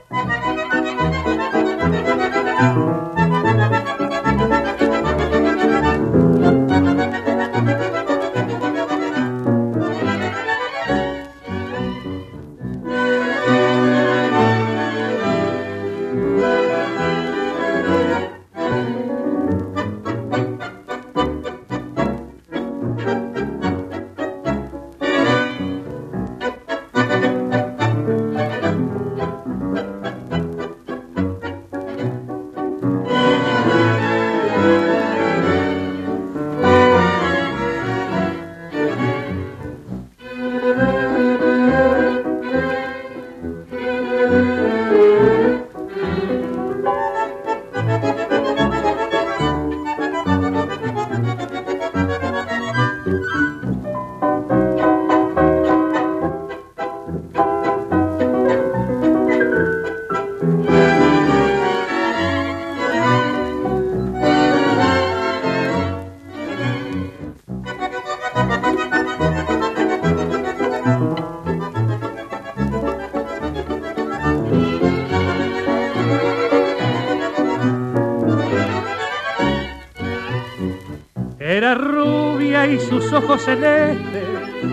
Era rubia y sus ojos celestes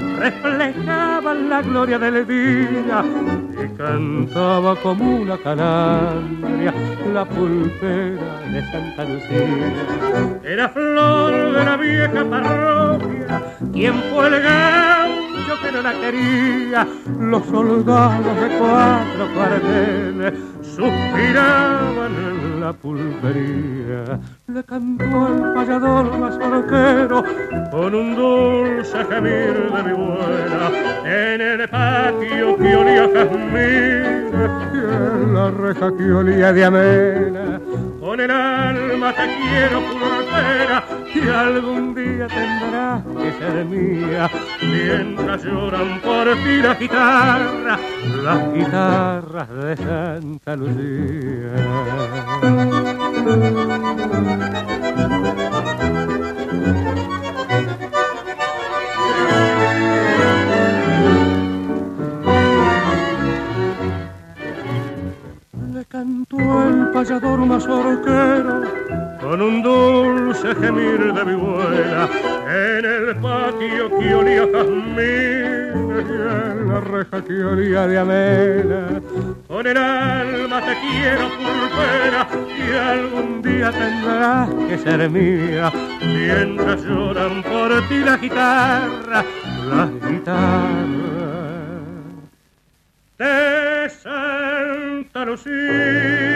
reflejaban la gloria del día y cantaba como una calandria la pulpera de Santa Lucía. Era flor de la vieja parroquia, quien fue el gaucho que no la quería. Los soldados de 4 cuarteles suspiraban en la pulpería. Le cantó el payador mazorquero con un dulce gemir de mi buena en el patio que olía a jazmín y en la reja que olía de amena. Con el alma te quiero pulpera y algún día tendrás que ser mía. Mientras lloran por ti las guitarras de Santa Lucía. Le cantó el payador mazorquero con un dulce gemir de vihuela en el patio que olía a jazmín y en la reja que olía de amena. Con el alma te quiero pulpera y algún día tendrás que ser mía. Mientras lloran por ti las guitarras de Santa Lucía.